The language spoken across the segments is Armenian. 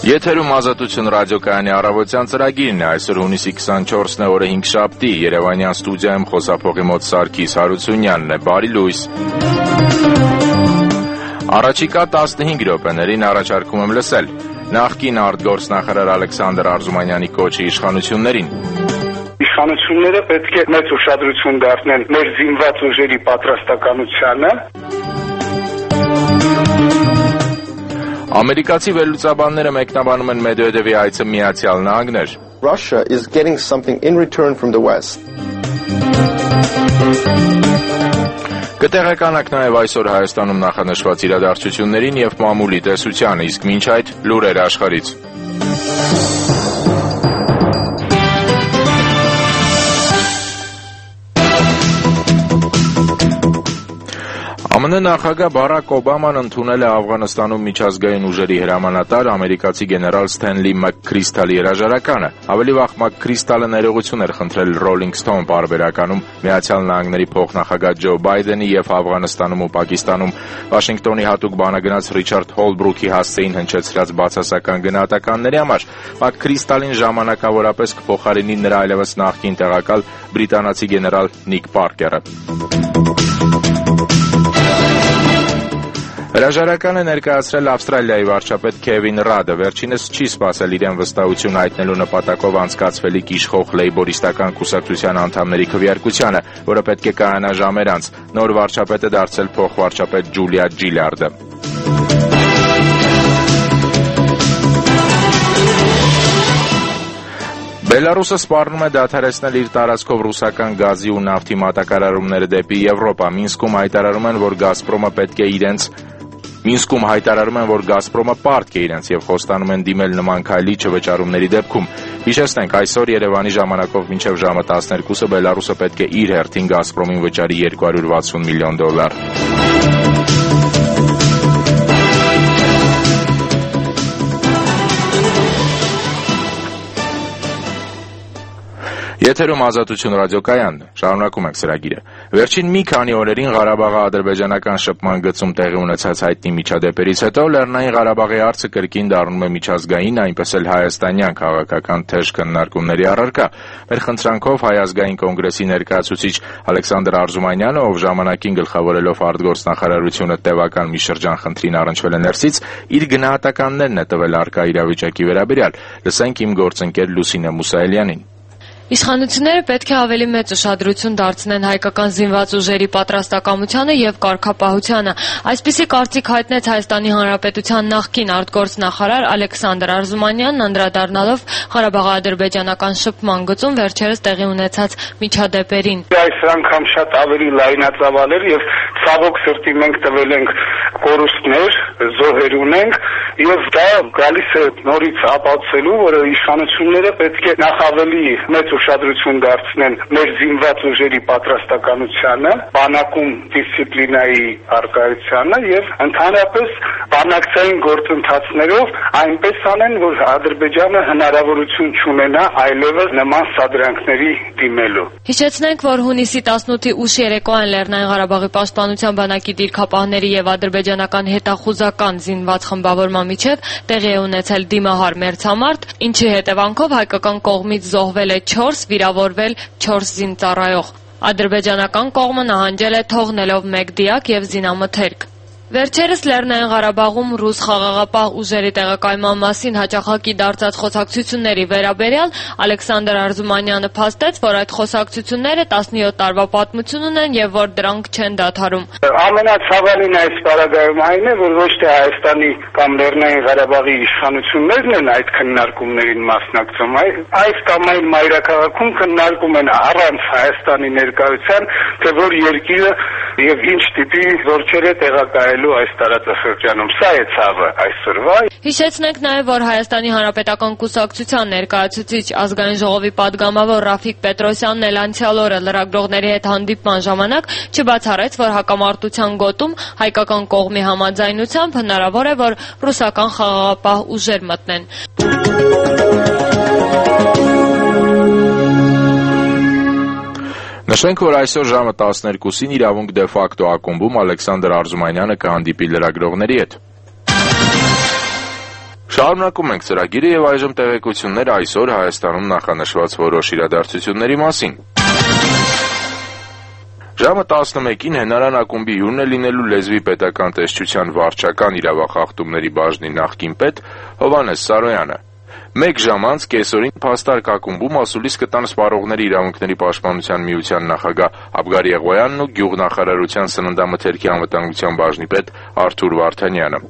Եթերում ազատություն ռադիոկայանի առավոտյան ծրագիրն է, այսօր հունիսի 24-ն է, օրը 5-շաբթի, Երևանյան ստուդիայում խոսափողի մոտ Սարգիս Հարությունյանն է, բարի լույս։ Առաջիկա 15 րոպեներին առաջարկում եմ լսել նախկին արտգործնախարար Ալեքսանդր Արզումանյանի կոչը իշխանություններին։ Իշխանությունները պետք է մեծ ուշադրություն դարձնեն մեր զինված ուժերի պատրաստականությանը։ Ամերիկացի վերլուծաբանները մեկնաբանում են Մեդվեդևի այցը Միացյալ Նահանգներ։ Russia is getting something in return from the West. Կտեղեկանանք նաև այսօր Հայաստանում նախանշված իրադարձություններին եւ մամուլի տեսությանը, իսկ մինչ այդ լուրեր աշխարհից։ ԱՄՆ նախագահ Բարակ Օբաման ընդունել է Աֆղանստանում միջազգային ուժերի հրամանատար ամերիկացի գեներալ Սթենլի Մաքքրիստալի հրաժարականը։ Ավելի վաղ Մաքքրիստալը ներողություն էր խնդրել Rolling Stone պարբերականում Միացյալ Նահանգների փոխնախագահ Ջո Բայդենի եւ Աֆղանստանում ու Պակիստանում Վաշինգտոնի հատուկ բանագնաց Ռիչարդ Հոլբրուքի հասցեին հնչեցրած բացասական գնահատականների համար։ Մաքքրիստալին ժամանակավորապես կփոխարինի նրա այլևս նախկին տեղակալ բրիտանացի գեներալ Նիկ Պարկերը։ Հրաժարականը ներկայացրել Ավստրալիայի վարչապետ Քևին Ռադը, վերջինս չի սպասել իրեն վստահություն հայտնելու նպատակով անցկացվելիք իշխող լեյբորիստական կուսակցության անդամների քվեարկությանը, որը պետք է կայանա ժամեր անց։ Նոր վարչապետը դարձել փոխվարչապետ Ջուլիա Ջիլարդը։ Բելարուսը սպառնում է դադարեցնել իր տարածքով ռուսական գազի ու նավթի մատակարարումները դեպի Եվրոպա։ Մինսկում հայտարարում են, որ Գազպրոմը պարտք է իրենց եւ խոստանում են դիմել նման քայլի չվճարումների դեպքում։ Հիշեցնենք, այսօր Երևանի ժամանակով մինչև ժամը 12-ը Բելարուսը պետք է իր հերթին Գազպրոմին վճարի $260 միլիոն։ Եթերում ազատություն ռադիոկայանն, շարունակում ենք ծրագիրը։ Վերջին մի քանի օրերին Ղարաբաղի ադրբեջանական շփման գծում տեղի ունեցած հայտնի միջադեպերից հետո Լեռնային Ղարաբաղի հարցը կրկին դառնում է միջազգային, այնպես էլ հայաստանյան քաղաքական թեժ քննարկումների առարկա։ Մեր խնդրանքով Հայ ազգային կոնգրեսի ներկայացուցիչ Ալեքսանդր Արզումանյանը, ով ժամանակին գլխավորելով արտգործնախարարությունը տևական մի շրջան խնդրին առնչվել է ներսից, իր գնահատականներն է տվել առկա իրավիճակի վերաբերյալ։ Լսենք իմ գործընկեր Լուսինե Մուսայելյանին։ Իշխանությունները պետք է ավելի մեծ ուշադրություն դարձնեն հայկական զինված ուժերի պատրաստակամությանը եւ կարգապահությանը։ Այսպիսի կարծիք հայտնեց Հայաստանի Հանրապետության նախկին արտգործնախարար Ալեքսանդր Արզումանյանն, անդրադառնալով Ղարաբաղի ադրբեջանական շփման գծում վերջերս տեղի ունեցած միջադեպերին։ Այս անգամ շատ ավելի լայնածավալ էր եւ ցավոք սրտի մենք տվել ենք կորուստներ, զոհեր ունենք եւ դա գալիս է նորից ապացուցելու, որ իշխանությունները պետք է նախ ավելի մեծ ուշադրություն դարձնեն մեր զինված ուժերի պատրաստականությանը, բանակում դիսցիպլինայի առկայությանը եւ ընդհանրապես բանակցային գործընթացներով այնպես անեն, որ Ադրբեջանը հնարավորություն չունենա այլևս նման սադրանքների դիմելու։ Հիշեցնենք, որ հունիսի 18-ի ուշ երեկոյան Լեռնային Ղարաբաղի պաշտպանության բանակի դիրքապահների եւ ադրբեջանական հետախուզական զինված խմբավորման միջև տեղի է ունեցել դիմահար մերձամարտ, ինչի հետևանքով հայկական կողմից զոհվել է 4, վիրավորվել 4 զինծառայող։ Ադրբեջանական կողմը նահանջել է թողնելով 1 դիակ եւ զինամթերք։ Վերջերս Լեռնային Ղարաբաղում ռուս խաղաղապահ ուժերի տեղակայման մասին հաճախակի դարձած խոսակցությունների վերաբերյալ Ալեքսանդր Արզումանյանը փաստեց, որ այդ խոսակցությունները 17 տարվա պատմություն ունեն եւ որ դրանք չեն դադարում։ Ամենացավալին այս պարագայում այն է, որ ոչ թե Հայաստանի կամ Լեռնային Ղարաբաղի իշխանություններն են այդ քննարկումներին մասնակցում, այս կամ այն մայրաքաղաքում քննարկում են առանց Հայաստանի ներկայության, թե որ երկիրը եւ ինչ տիպի զորքեր է տեղակայելու այս տարածաշրջանում։ Սա է ցավը այսօրվա։ Հիշեցնենք նաեւ, որ Հայաստանի Հանրապետական կուսակցության ներկայացուցիչ ազգային ժողովի падգամավոր Ռաֆիկ Պետրոսյանն էլ անցյալ օրը լրագրողների հետ հանդիպման ժամանակ չբացառեց, որ հակամարտության գոտում հայկական կողմի համաձայնությամբ հնարավոր է, որ ռուսական խաղաղապահ ուժեր մտնեն։ Նշենք, որ այսօր ժամը 12-ին իրավունք դե ֆակտո ակումբում Ալեքսանդր Արզումանյանը կհանդիպի լրագրողների հետ։ Շարունակում ենք ծրագիրը եւ այժմ տեղեկություններ այսօր Հայաստանում նախանշված որոշ իրադարձությունների մասին։ Ժամը 11-ին Հենարան ակումբի հյուրն է լինելու Լեզվի պետական տեսչության վարչական իրավախախտումների բաժնի նախկին պետ Հովհաննես Սարոյանը։ 1 ժամ անց կեսօրին Փաստարկ ակումբում ասուլիս կտան Սպառողների իրավունքների պաշտպանության միության նախագահ Աբգար Եղոյանն ու գյուղնախարարության սննդամթերքի անվտանգության բաժնի պետ Արթուր Վարդանյանը։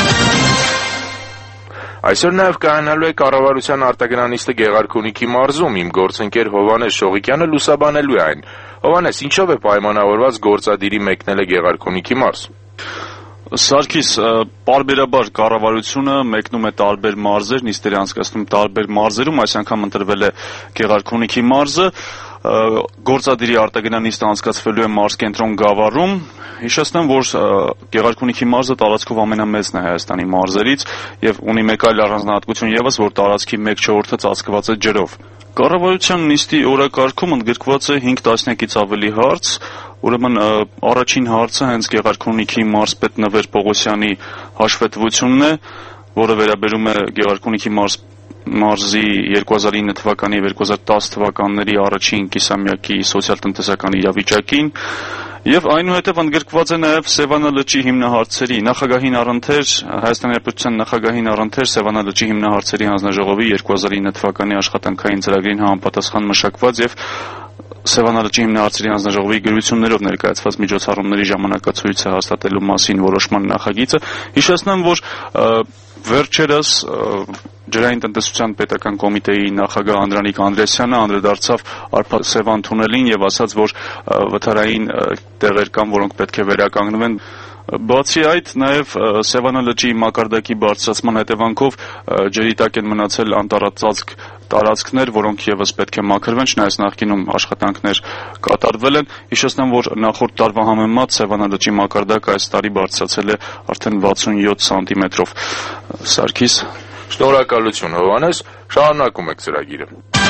Այսօր նաև կայանալու է կառավարության արտագնանիստը Գեղարքունիքի մարզում։ Իմ գործընկեր Հովհաննես Շողիկյանը լուսաբանելու է այն։ Հովհաննես, ինչով է պայմանավորված գործադիրի մեկնելը Գեղարքունիքի մարզ։ Սարգիս, պարբերաբար կառավարությունը մեկնում է տարբեր մարզեր, նիստեր անցկացնում տարբեր մարզերում, այս անգամ ընտրվել է Գեղարքունիքի մարզը, գործադիրի արտագնանիստը անցկացվելու է մարզկենտրոն Գավառում։ Հիշեցնեմ, որ Գեղարքունիքի մարզը տարածքով ամենամեծն է Հայաստանի մարզերից եւ ունի մեկ այլ առանձնահատկություն եւս, որ տարածքի 1/4-ը ծածկված է ջրով։ Կառավարության նիստի օրակարգում ընդգրկված է 5 տասնյակից ավելի հարց, ուրեմն առաջին հարցը հենց Գեղարքունիքի մարզպետ Նվեր Պողոսյանի հաշվետվությունն է, որը վերաբերում է Գեղարքունիքի մարզի 2009 թվականի եւ 2010 թվականների առաջին կիսամյակի սոցիալ-տնտեսական իրավիճակին եւ այնուհետեւ ընդգրկված է նաեւ Սևանա լճի հիմնահարցերի նախագահին առընթեր Հայաստանի Հանրապետության նախագահին առընթեր Սևանա լճի հիմնահարցերի հանձնաժողովի 2009 թվականի աշխատանքային ծրագրին համապատասխան մշակված եւ Սևանա լճի հիմնահարցերի հանձնաժողովի գրություններով ներկայացված միջոցառումների ժամանակացույցը հաստատելու մասին որոշման նախագիծը։ Հիշեցնեմ, որ վերջերս Ջրային տնտեսության պետական կոմիտեի նախագահ Անդրանիկ Անդրեսյանը անդրադարձավ Արփասևան թունելին եւ ասաց, որ վթարային տեղեր կան, որոնք պետք է վերականգնվեն։ Բացի այդ, նաև Սևանա լճի մակարդակի բարձրացման հետևանքով ջրի տակ են մնացել անտառածածկ տարածքներ, որոնք եւս պետք է մաքրվեն, չնայած նախկինում աշխատանքներ կատարվել են։ Հիշեցնեմ, որ նախորդ տարվա համեմատ Սևանա լճի մակարդակը այս տարի բարձրացել է արդեն 67 սանտիմետրով։ Սարգիս, շնորհակալություն Հովհաննես, շարունակում եք ծրագիրը։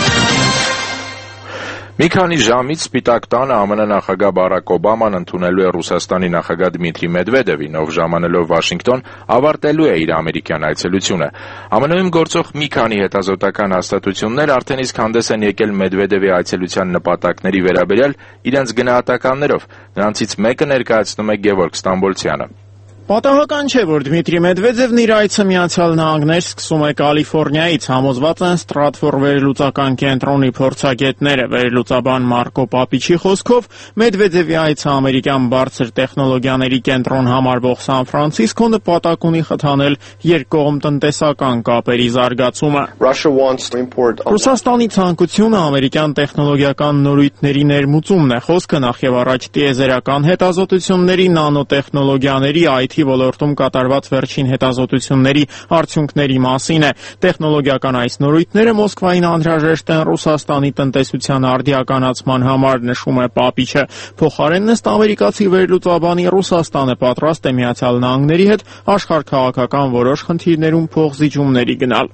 Մի քանի ժամից Սպիտակ տանը ԱՄՆ նախագահ Բարակ Օբաման ընդունելու է Ռուսաստանի նախագահ Դմիտրի Մեդվեդևին, ով ժամանելով Վաշինգտոն ավարտելու է իր ամերիկյան այցելությունը։ ԱՄՆ-ում գործող մի քանի հետազոտական հաստատություններ արդեն իսկ հանդես են եկել Մեդվեդևի այցելության նպատակների վերաբերյալ իրենց գնահատականներով։ Նրանցից մեկը ներկայացնում է Գևորգ Ստամբոլցյանը։ Պատահական չէ, որ Դմիտրի Մեդվեդևն իր այցը Միացյալ Նահանգներ սկսում է Կալիֆոռնիայից, համոզված են Ստրատֆոր վերլուծական կենտրոնի փորձագետները։ Վերլուծաբան Մարկո Պապիչի խոսքով Մեդվեդևի այցը ամերիկյան բարձր տեխնոլոգիաների կենտրոն համարվող Սան Ֆրանցիսկո նպատակ ունի խթանել երկկողմ տնտեսական կապերի զարգացումը։ Ռուսաստանի ցանկությունը ամերիկյան տեխնոլոգիական նորույթների ներմուծումն է։ Խոսքը նախևառաջ տիեզերական հետազոտությունների, նանոտեխնոլոգիաների, IT ոլորտում կատարված վերջին հետազոտությունների արդյունքների մասին է։ Տեխնոլոգիական այս նորույթները Մոսկվային անհրաժեշտ են Ռուսաստանի տնտեսության արդիականացման համար, նշում է Պապիչը։ Փոխարենն ըստ ամերիկացի վերլուծաբանի Ռուսաստանը պատրաստ է Միացյալ Նահանգների հետ աշխարհքաղաքական որոշ խնդիրներում փոխզիջումների գնալ։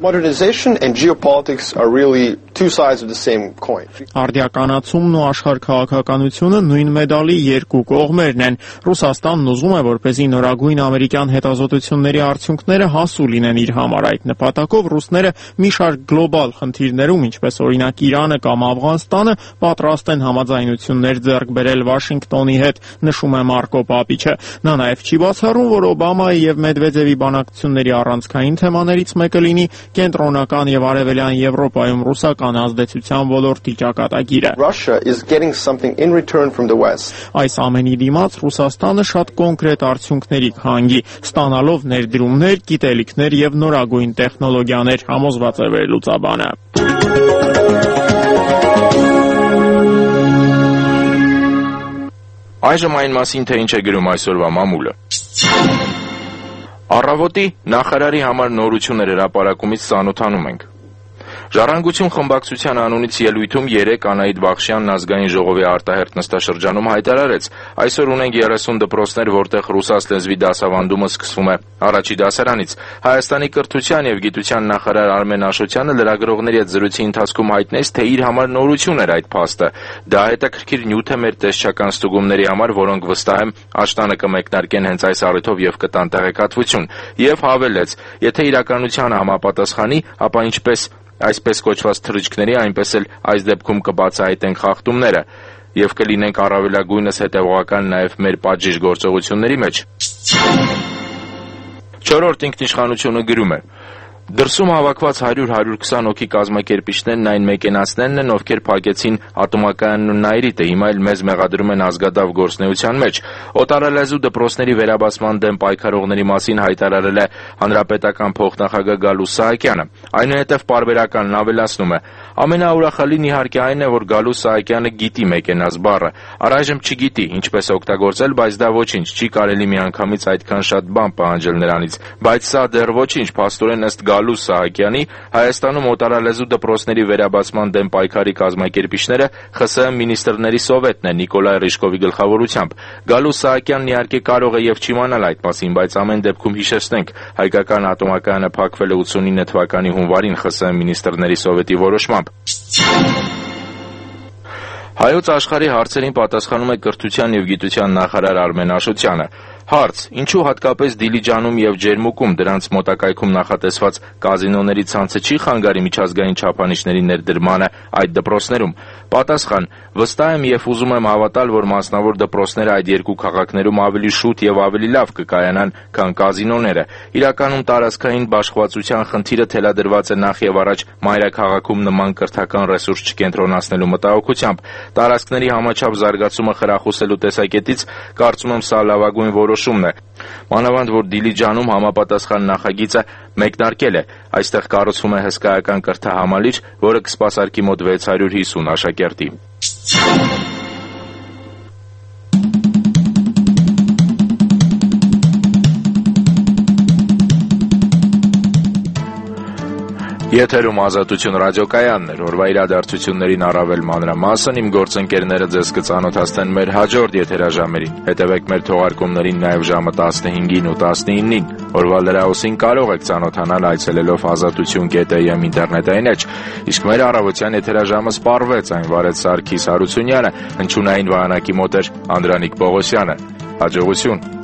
Արդիականացումն ու աշխարհքաղաքականությունը նույն մեդալի երկու կողմերն են։ Ռուսաստանն ուզում է, որպեսզի նորագույն ամերիկյան հետազոտությունների արդյունքները հասու լինեն իր համար։ Այդ նպատակով ռուսները մի շարք գլոբալ խնդիրներում, ինչպես օրինակ Իրանը կամ Աֆղանստանը, պատրաստ են համաձայնություններ ձեռք բերել Վաշինգտոնի հետ, նշում է Մարկո Պապիչը։ Նա նաև չի բացառում, որ Օբամայի եւ Մեդվեդևի բանակցությունների առանցքային թեմաներից մեկը լինի կենտրոնական եւ արևելյան Եվրոպայում ռուսական ազդեցության ոլորտի ճակատագիրը։ Այս ամենի դիմաց Ռուսաստանը շատ կոնկրետ արդյունքների կհանգի, ստանալով ներդրումներ, գիտելիքներ եւ նորագույն տեխնոլոգիաներ, համոզված է վերլուծաբանը։ Այժմ այն մասին, թե ինչ է գրում այսօրվա մամուլը։ Առավոտի նախարարի համար նորություններ հրապարակումից ծանոթանում ենք։ Ժառանգություն խմբակցության անունից ելույթում 3 Անահիտ Բախշյանն ազգային ժողովի արտահերթ նստաշրջանում հայտարարեց. այսօր ունենք 30 դպրոցներ, որտեղ ռուսաց լեզվի դասավանդումը սկսվում է առաջի դասարանից։ Հայաստանի կրթության եւ գիտության նախարար Արմեն Աշոտյանը լրագրողների հետ զրույցի ընթացքում հայտնեց, թե իր համար նորություն էր այդ փաստը։ Դա հետաքրքիր նյութ է մեր տեսչական ստուգումների համար, որոնք վստահ եմ աշտանը կմեկնարկեն հենց այս առիթով եւ կտան տեղեկատվություն։ Եվ հավելեց, եթե իրականությանը համապատասխանի, ապա ինչպես այսպես կոչված թռիչքների, այնպես էլ այս դեպքում կբացահայտենք խախտումները եւ կլինենք առավելագույնս հետեւողական նաեւ մեր պատժիժ գործողությունների մեջ։ 4-րդ ինքնիշխանությունը գրում է. Դրսում հավաքված 100-120 հոգի կազմակերպիչներն այն մեկենացներն են, ովքեր փակեցին ատոմակայանն ու Նայրիտը, հիմա էլ մեզ մեղադրում են ազգադավ գործնեության մեջ։ Օտարալեզու դպրոցների վերաբացման դեմ պայքարողների մասին հայտարարել է հանրապետական փոխնախագահ Գալուստ Սահակյանը։ Այնուհետև պարբերականն ավելացնում է. ամենաուրախալին իհարկե այն է, որ Գալուստ Սահակյանը գիտի մեկենաց բառը։ Առայժմ չգիտի ինչպես օգտագործել, բայց դա ոչինչ, չի կարելի միանգամից այդքան շատ բան պահանջել նրանից։ Բայց սա դեռ ոչինչ, փաստորեն ըստ Գալուստ Սահակյանի, Հայաստանում օտարալեզու դպրոցների վերաբացման դեմ պայքարի կազմակերպիչները ԽՍՀՄ մինիստրների սովետն է Նիկոլայ Ռիժկովի գլխավորությամբ։ Գալուստ Սահակյանն իհարկե կարող է եւ չիմանալ այդ մասին, բայց ամեն դեպքում հիշեցնենք, հայկական ատոմակայանը փակվել է 89 թվականի հունվարին ԽՍՀՄ մինիստրների սովետի որոշմամբ։ Հայոց աշխարհի հարցերին պատասխանում է կրթության եւ գիտության նախարար Արմեն Աշոտյանը։ Հարց. ինչու հատկապես Դիլիջանում եւ Ջերմուկում դրանց մոտակայքում նախատեսված կազինոների ցանցը չի խանգարի միջազգային չափանիշների ներդրմանը այդ դպրոցներում։ Պատասխան. վստահ եմ եւ ուզում եմ հավատալ, որ մասնավոր դպրոցները այդ երկու քաղաքներում ավելի շուտ եւ ավելի լավ կկայանան, քան կազինոները։ Իրականում տարածքային բաշխվածության խնդիրը թելադրված է նախ եւ առաջ մայրաքաղաքում նման կրթական ռեսուրս չկենտրոնացնելու մտահոգությամբ։ Տարածքների համաչափ զարգացումը խրախուսելու տեսակետից կարծում եմ սա լավագույն որոշումն է։ Մանավանդ որ Դիլիջանում համապատասխան նախագիծը մեկնարկել է։ Այստեղ կառուցվում է հսկայական կրթահամալիր, որը կսպասարկի մոտ 650 աշակերտի։ Եթերում Ազատություն ռադիոկայանն էր, օրվա իրադարձություններին առավել մանրամասն իմ գործընկերները ձեզ կծանոթացնեն մեր հաջորդ եթերաժամերին։ Հետևեք մեր թողարկումներին նաև ժամը 15-ին ու 19-ին։ Օրվա լրահոսին կարող եք ծանոթանալ այցելելով azatutun.am ինտերնետային էջ։ Իսկ մեր առավոտյան եթերաժամը սպառվեց, այն վարեց Սարգիս Հարությունյանը, հնչյունային վահանակի մոտ էր Անդրանիկ Պողոսյանը։ Հաջողություն։